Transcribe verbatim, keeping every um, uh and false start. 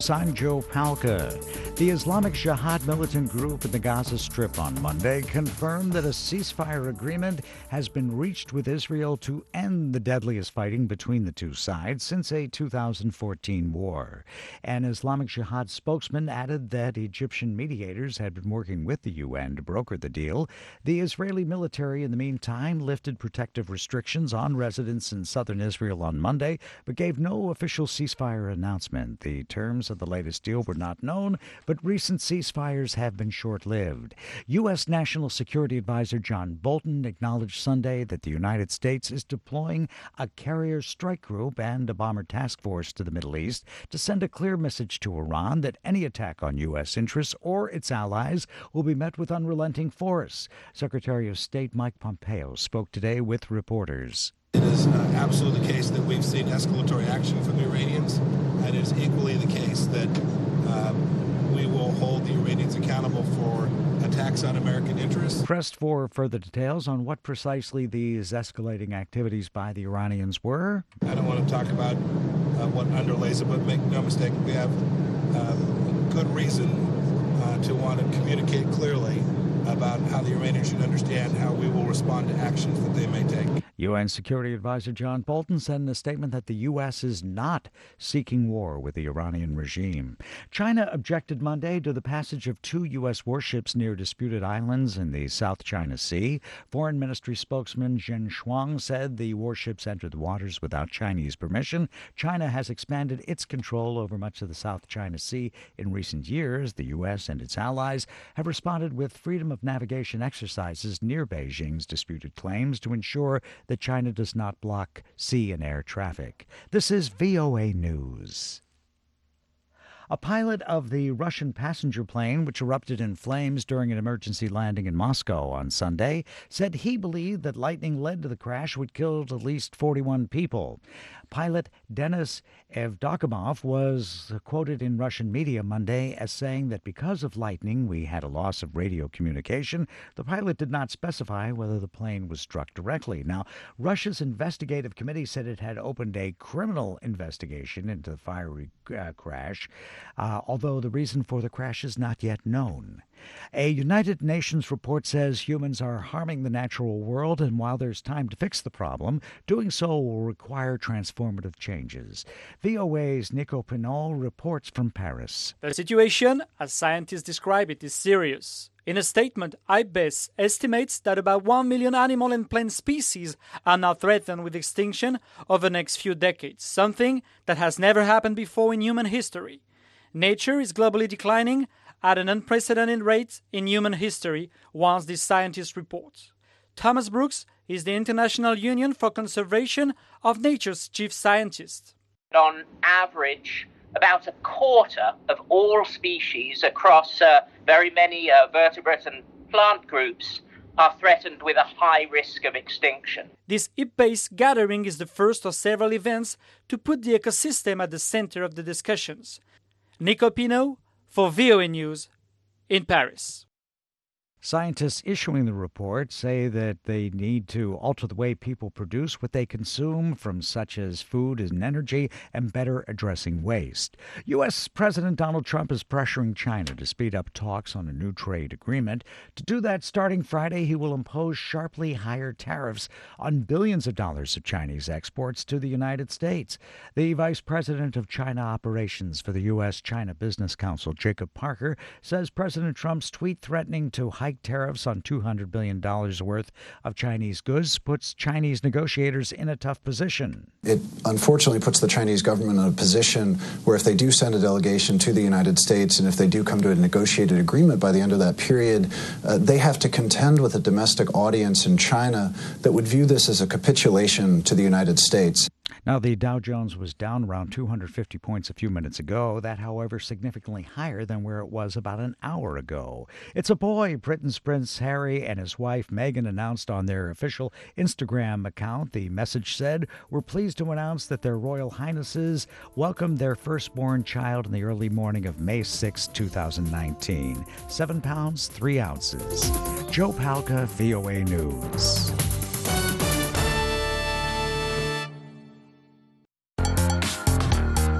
I'm Joe Palca. The Islamic Jihad militant group in the Gaza Strip on Monday confirmed that a ceasefire agreement has been reached with Israel to end the deadliest fighting between the two sides since a two thousand fourteen war. An Islamic Jihad spokesman added that Egyptian mediators had been working with the U N to broker the deal. The Israeli military, in the meantime, lifted protective restrictions on residents in southern Israel on Monday, but gave no official ceasefire announcement. The terms of the latest deal were not known, but recent ceasefires have been short-lived. U S. National Security Advisor John Bolton acknowledged Sunday that the United States is deploying a carrier strike group and a bomber task force to the Middle East to send a clear message to Iran that any attack on U S interests or its allies will be met with unrelenting force. Secretary of State Mike Pompeo spoke today with reporters. It is uh, absolutely the case that we've seen escalatory action from the Iranians, and it is equally the case that uh, we will hold the Iranians accountable for attacks on American interests. Pressed for further details on what precisely these escalating activities by the Iranians were. I don't want to talk about uh, what underlays it, but make no mistake, we have uh, good reason uh, to want to communicate clearly about how the Iranians should understand how we will respond to actions that they may take. U N. Security Advisor John Bolton said in a statement that the U S is not seeking war with the Iranian regime. China objected Monday to the passage of two U S warships near disputed islands in the South China Sea. Foreign Ministry spokesman Zhen Shuang said the warships entered the waters without Chinese permission. China has expanded its control over much of the South China Sea in recent years. The U S and its allies have responded with freedom of navigation exercises near Beijing's disputed claims to ensure that China does not block sea and air traffic. This is V O A News. A pilot of the Russian passenger plane, which erupted in flames during an emergency landing in Moscow on Sunday, said he believed that lightning led to the crash, which killed at least forty-one people. Pilot Denis Evdokimov was quoted in Russian media Monday as saying that because of lightning, we had a loss of radio communication. The pilot did not specify whether the plane was struck directly. Now, Russia's investigative committee said it had opened a criminal investigation into the fiery uh, crash, uh, although the reason for the crash is not yet known. A United Nations report says humans are harming the natural world, and while there's time to fix the problem, doing so will require transformative changes. V O A's Nico Pinol reports from Paris. The situation, as scientists describe it, is serious. In a statement, I B E S estimates that about one million animal and plant species are now threatened with extinction over the next few decades, something that has never happened before in human history. Nature is globally declining at an unprecedented rate in human history, once these scientists report. Thomas Brooks is the International Union for Conservation of Nature's chief scientist. On average, about a quarter of all species across uh, very many uh, vertebrate and plant groups are threatened with a high risk of extinction. This I B E S gathering is the first of several events to put the ecosystem at the center of the discussions. Nico Pinot for V O A News in Paris. Scientists issuing the report say that they need to alter the way people produce what they consume, from such as food and energy, and better addressing waste. U S. President Donald Trump is pressuring China to speed up talks on a new trade agreement. To do that, starting Friday, he will impose sharply higher tariffs on billions of dollars of Chinese exports to the United States. The vice president of China operations for the U S. China Business Council, Jacob Parker, says President Trump's tweet threatening to hike tariffs on two hundred billion dollars worth of Chinese goods puts Chinese negotiators in a tough position. It unfortunately puts the Chinese government in a position where if they do send a delegation to the United States and if they do come to a negotiated agreement by the end of that period, uh, they have to contend with a domestic audience in China that would view this as a capitulation to the United States. Now, the Dow Jones was down around two hundred fifty points a few minutes ago. That, however, significantly higher than where it was about an hour ago. It's a boy. Britain's Prince Harry and his wife Meghan announced on their official Instagram account. The message said, "We're pleased to announce that their Royal Highnesses welcomed their firstborn child in the early morning of May sixth, twenty nineteen. Seven pounds, three ounces." Joe Palca, V O A News.